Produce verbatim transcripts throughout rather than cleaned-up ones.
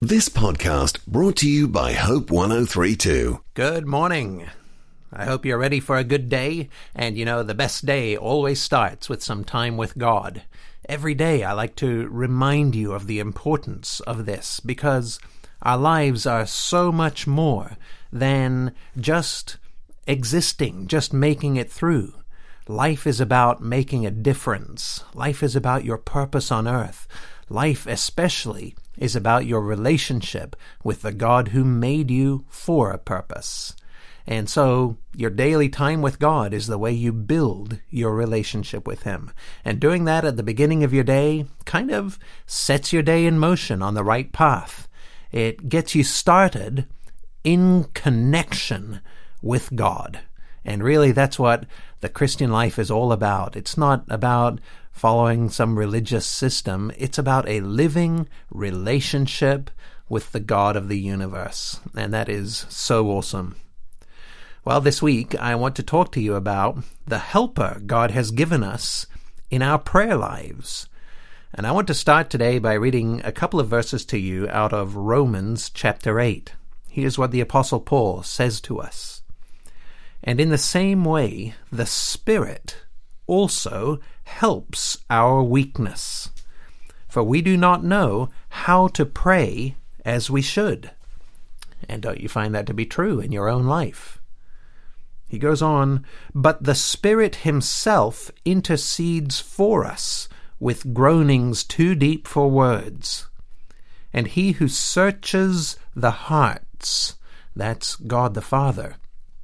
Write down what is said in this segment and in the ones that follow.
This podcast brought to you by Hope one oh three point two. Good morning. I hope you're ready for a good day. And you know, the best day always starts with some time with God. Every day I like to remind you of the importance of this because our lives are so much more than just existing, just making it through. Life is about making a difference. Life is about your purpose on earth. Life especially is about your relationship with the God who made you for a purpose. And so your daily time with God is the way you build your relationship with Him. And doing that at the beginning of your day kind of sets your day in motion on the right path. It gets you started in connection with God. And really that's what the Christian life is all about. It's not about following some religious system. It's about a living relationship with the God of the universe. And that is so awesome. Well, this week I want to talk to you about the helper God has given us in our prayer lives. And I want to start today by reading a couple of verses to you out of Romans chapter eight. Here's what the Apostle Paul says to us. And in the same way, the Spirit also helps our weakness. For we do not know how to pray as we should. And don't you find that to be true in your own life? He goes on, but the Spirit Himself intercedes for us with groanings too deep for words. And He who searches the hearts, that's God the Father,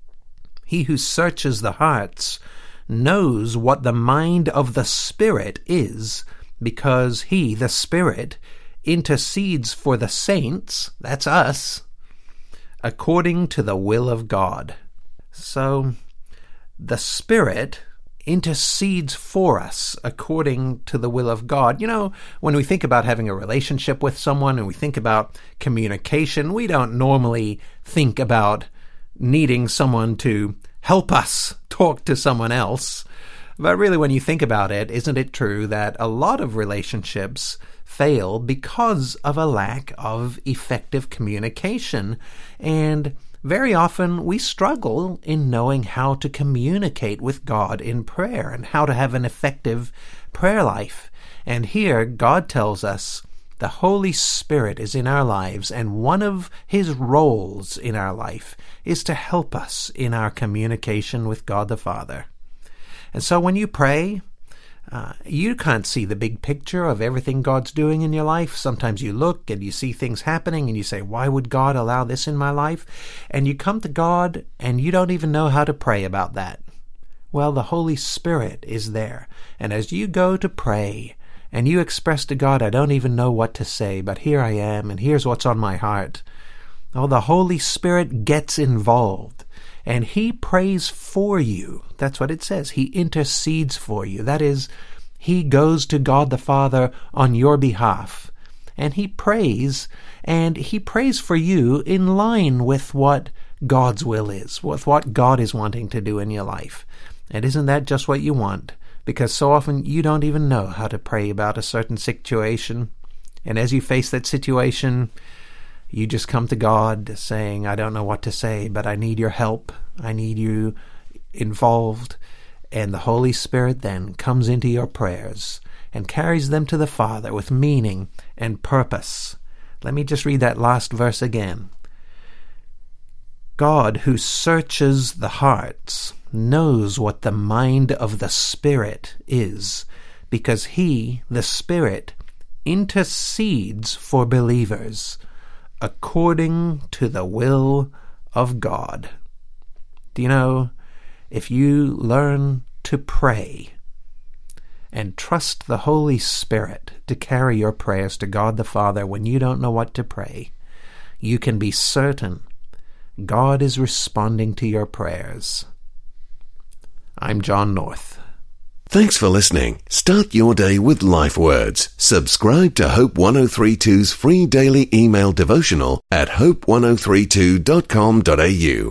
He who searches the hearts knows what the mind of the Spirit is, because He, the Spirit, intercedes for the saints, that's us, according to the will of God. So, the Spirit intercedes for us according to the will of God. You know, when we think about having a relationship with someone and we think about communication, we don't normally think about needing someone to help us talk to someone else. But really, when you think about it, isn't it true that a lot of relationships fail because of a lack of effective communication? And very often we struggle in knowing how to communicate with God in prayer and how to have an effective prayer life. And here God tells us the Holy Spirit is in our lives, and one of His roles in our life is to help us in our communication with God the Father. And so when you pray, uh, you can't see the big picture of everything God's doing in your life. Sometimes you look and you see things happening and you say, why would God allow this in my life? And you come to God and you don't even know how to pray about that. Well, the Holy Spirit is there. And as you go to pray, and you express to God, I don't even know what to say, but here I am, and here's what's on my heart. Oh, the Holy Spirit gets involved, and He prays for you. That's what it says. He intercedes for you. That is, He goes to God the Father on your behalf, and He prays, and He prays for you in line with what God's will is, with what God is wanting to do in your life. And isn't that just what you want? Because so often you don't even know how to pray about a certain situation. And as you face that situation, you just come to God saying, I don't know what to say, but I need your help. I need you involved. And the Holy Spirit then comes into your prayers and carries them to the Father with meaning and purpose. Let me just read that last verse again. God, who searches the hearts, knows what the mind of the Spirit is, because He, the Spirit, intercedes for believers according to the will of God. Do you know, if you learn to pray and trust the Holy Spirit to carry your prayers to God the Father when you don't know what to pray, you can be certain God is responding to your prayers. I'm John North. Thanks for listening. Start your day with Life Words. Subscribe to Hope one oh three point two's free daily email devotional at hope one oh three two dot com dot a u.